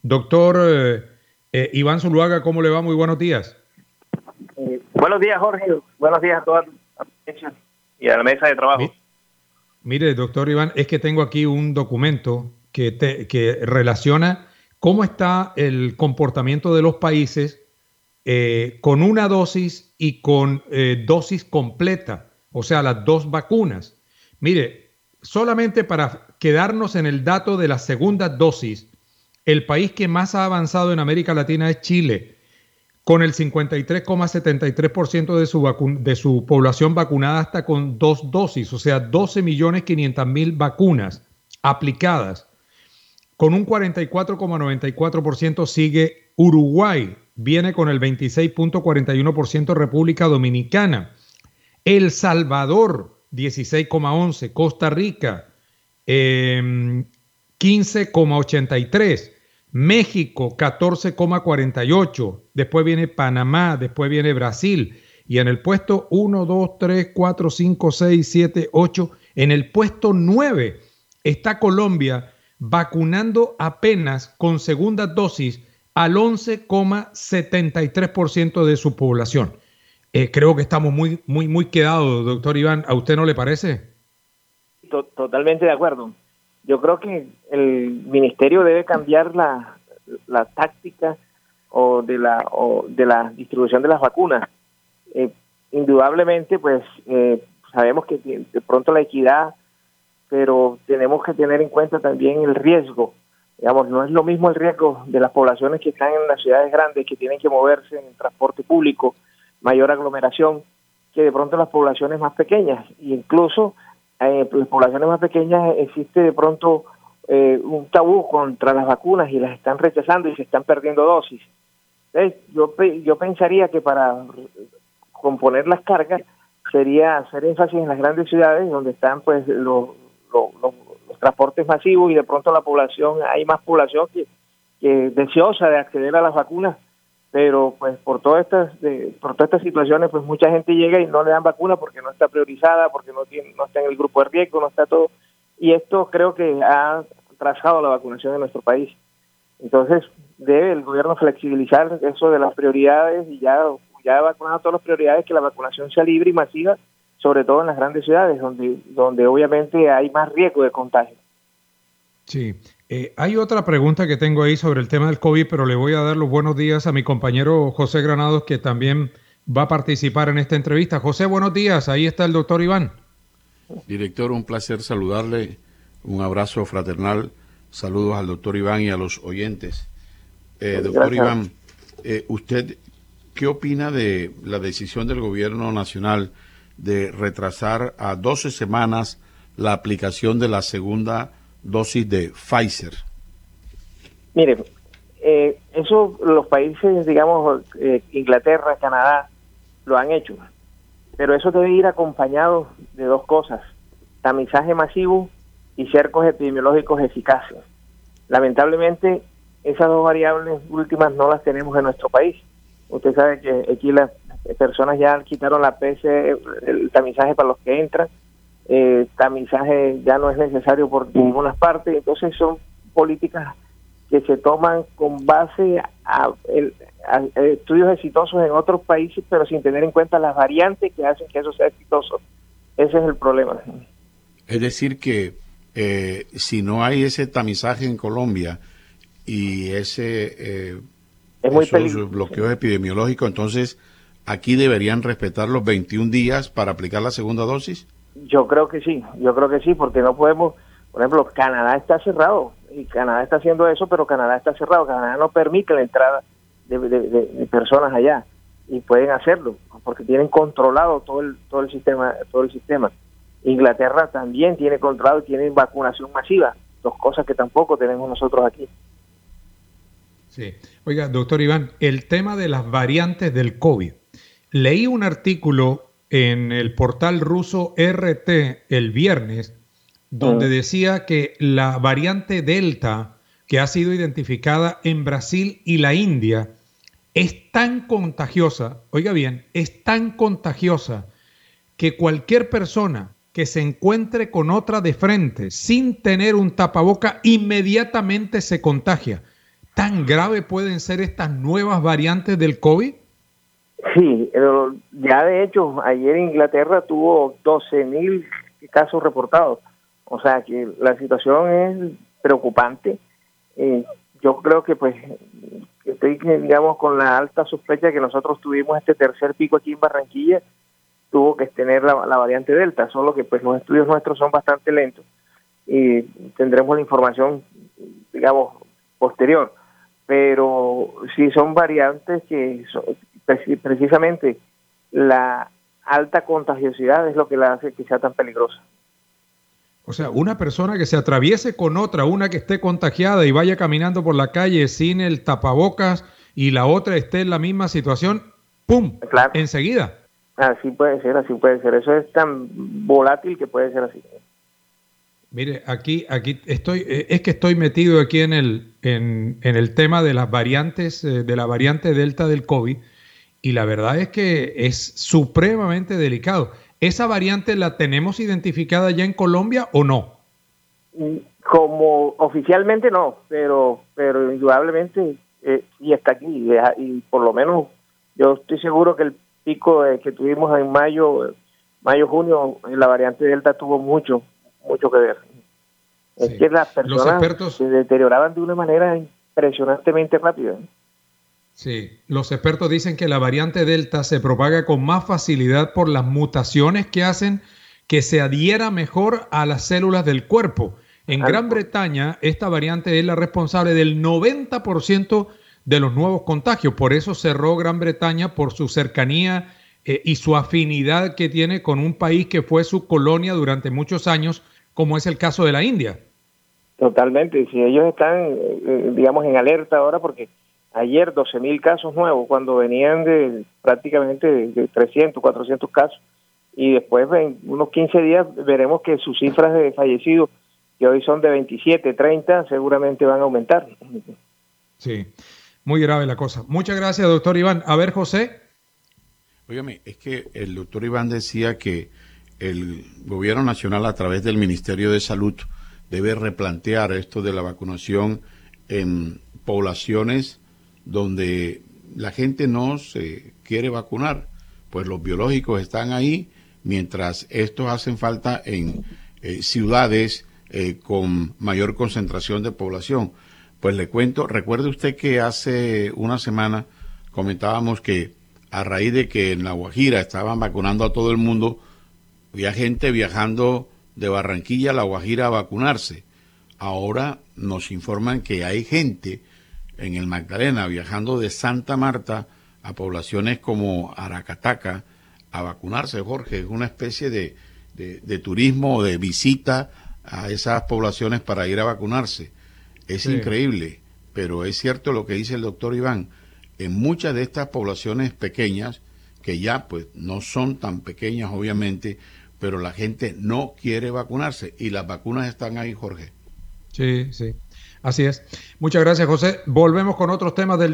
Doctor Iván Zuluaga, ¿cómo le va? Muy buenos días. Buenos días, Jorge. Buenos días a toda la audiencia y a la mesa de trabajo. Mire, doctor Iván, es que tengo aquí un documento que relaciona cómo está el comportamiento de los países con una dosis y con dosis completa, o sea, las dos vacunas. Mire, solamente para quedarnos en el dato de la segunda dosis, el país que más ha avanzado en América Latina es Chile, con el 53,73% de su población vacunada hasta con dos dosis, o sea, 12.500.000 vacunas aplicadas. Con un 44,94% sigue Uruguay, viene con el 26,41% República Dominicana, El Salvador 16,11%, Costa Rica 15,83%, México 14,48%, después viene Panamá, después viene Brasil, y en el puesto 1, 2, 3, 4, 5, 6, 7, 8, en el puesto 9 está Colombia, vacunando apenas con segunda dosis al 11,73% de su población. Creo que estamos muy quedados, doctor Iván. ¿A usted no le parece? Totalmente de acuerdo. Yo creo que el ministerio debe cambiar la táctica de la distribución de las vacunas. Indudablemente, pues sabemos que de pronto la equidad, pero tenemos que tener en cuenta también el riesgo. Digamos, no es lo mismo el riesgo de las poblaciones que están en las ciudades grandes, que tienen que moverse en el transporte público, mayor aglomeración, que de pronto las poblaciones más pequeñas. Y incluso en las poblaciones más pequeñas existe de pronto un tabú contra las vacunas y las están rechazando y se están perdiendo dosis. Entonces, yo pensaría que para componer las cargas sería hacer énfasis en las grandes ciudades donde están pues los transportes masivos y de pronto hay más población que deseosa de acceder a las vacunas, pero pues por todas estas situaciones pues mucha gente llega y no le dan vacuna porque no está priorizada, porque no está en el grupo de riesgo, no está todo, y esto creo que ha atrasado la vacunación en nuestro país. Entonces debe el gobierno flexibilizar eso de las prioridades y ya ha vacunado todas las prioridades, que la vacunación sea libre y masiva, sobre todo en las grandes ciudades, donde obviamente hay más riesgo de contagio. Sí. Hay otra pregunta que tengo ahí sobre el tema del COVID, pero le voy a dar los buenos días a mi compañero José Granados, que también va a participar en esta entrevista. José, buenos días. Ahí está el doctor Iván. Director, un placer saludarle. Un abrazo fraternal. Saludos al doctor Iván y a los oyentes. Doctor Iván, ¿usted qué opina de la decisión del gobierno nacional de retrasar a 12 semanas la aplicación de la segunda dosis de Pfizer? Mire, eso los países, digamos, Inglaterra, Canadá, lo han hecho, pero eso debe ir acompañado de dos cosas: tamizaje masivo y cercos epidemiológicos eficaces. Lamentablemente, esas dos variables últimas no las tenemos en nuestro país. Usted sabe que aquí las personas ya quitaron la PCR, el tamizaje para los que entran. Tamizaje ya no es necesario por ninguna parte. Entonces son políticas que se toman con base a estudios exitosos en otros países, pero sin tener en cuenta las variantes que hacen que eso sea exitoso. Ese es el problema. Es decir que si no hay ese tamizaje en Colombia y esos bloqueos epidemiológicos, entonces aquí deberían respetar los 21 días para aplicar la segunda dosis. Yo creo que sí, porque no podemos, por ejemplo, Canadá está cerrado, y Canadá está haciendo eso, pero Canadá está cerrado, Canadá no permite la entrada de personas allá, y pueden hacerlo, porque tienen controlado todo el sistema. Inglaterra también tiene controlado y tiene vacunación masiva, dos cosas que tampoco tenemos nosotros aquí. Sí. Oiga, doctor Iván, el tema de las variantes del COVID. Leí un artículo en el portal ruso RT el viernes, donde decía que la variante Delta, que ha sido identificada en Brasil y la India, es tan contagiosa, oiga bien, es tan contagiosa que cualquier persona que se encuentre con otra de frente sin tener un tapaboca inmediatamente se contagia. ¿Tan grave pueden ser estas nuevas variantes del COVID? Sí, ya de hecho, ayer Inglaterra tuvo 12.000 casos reportados. O sea que la situación es preocupante. Yo creo que pues estoy, digamos, con la alta sospecha que nosotros tuvimos este tercer pico aquí en Barranquilla, tuvo que tener la variante Delta, solo que pues los estudios nuestros son bastante lentos y tendremos la información, digamos, posterior. Pero sí son variantes que son, precisamente la alta contagiosidad es lo que la hace que sea tan peligrosa. O sea, una persona que se atraviese con otra, una que esté contagiada y vaya caminando por la calle sin el tapabocas y la otra esté en la misma situación, ¡pum!, claro, enseguida. Así puede ser, así puede ser. Eso es tan volátil que puede ser así. Mire, aquí estoy, es que estoy metido aquí en el tema de las variantes, de la variante Delta del COVID, y la verdad es que es supremamente delicado. ¿Esa variante la tenemos identificada ya en Colombia o no? Como oficialmente no, pero indudablemente sí está aquí, y por lo menos yo estoy seguro que el pico que tuvimos en mayo, junio, la variante Delta tuvo mucho que ver. Sí. Es que las personas se deterioraban de una manera impresionantemente rápida. Sí, los expertos dicen que la variante Delta se propaga con más facilidad por las mutaciones que hacen que se adhiera mejor a las células del cuerpo. En Gran Bretaña, esta variante es la responsable del 90% de los nuevos contagios. Por eso cerró Gran Bretaña, por su cercanía y su afinidad que tiene con un país que fue su colonia durante muchos años, como es el caso de la India. Totalmente. Si ellos están, digamos, en alerta ahora porque ayer 12.000 casos nuevos, cuando venían de prácticamente de 300, 400 casos, y después en unos 15 días veremos que sus cifras de fallecidos, que hoy son de 27, 30, seguramente van a aumentar. Sí, muy grave la cosa. Muchas gracias, doctor Iván. A ver, José. Óigame, es que el doctor Iván decía que el gobierno nacional, a través del Ministerio de Salud, debe replantear esto de la vacunación en poblaciones donde la gente no se quiere vacunar, pues los biológicos están ahí, mientras estos hacen falta en ciudades con mayor concentración de población. Pues le cuento, recuerde usted que hace una semana comentábamos que a raíz de que en La Guajira estaban vacunando a todo el mundo, había gente viajando de Barranquilla a La Guajira a vacunarse. Ahora nos informan que hay gente en el Magdalena viajando de Santa Marta a poblaciones como Aracataca a vacunarse. Jorge, es una especie de turismo, de visita a esas poblaciones para ir a vacunarse. Es sí, increíble, pero es cierto lo que dice el doctor Iván. En muchas de estas poblaciones pequeñas, que ya pues no son tan pequeñas obviamente, pero la gente no quiere vacunarse y las vacunas están ahí, Jorge. Sí, sí. Así es. Muchas gracias, José. Volvemos con otros temas del día.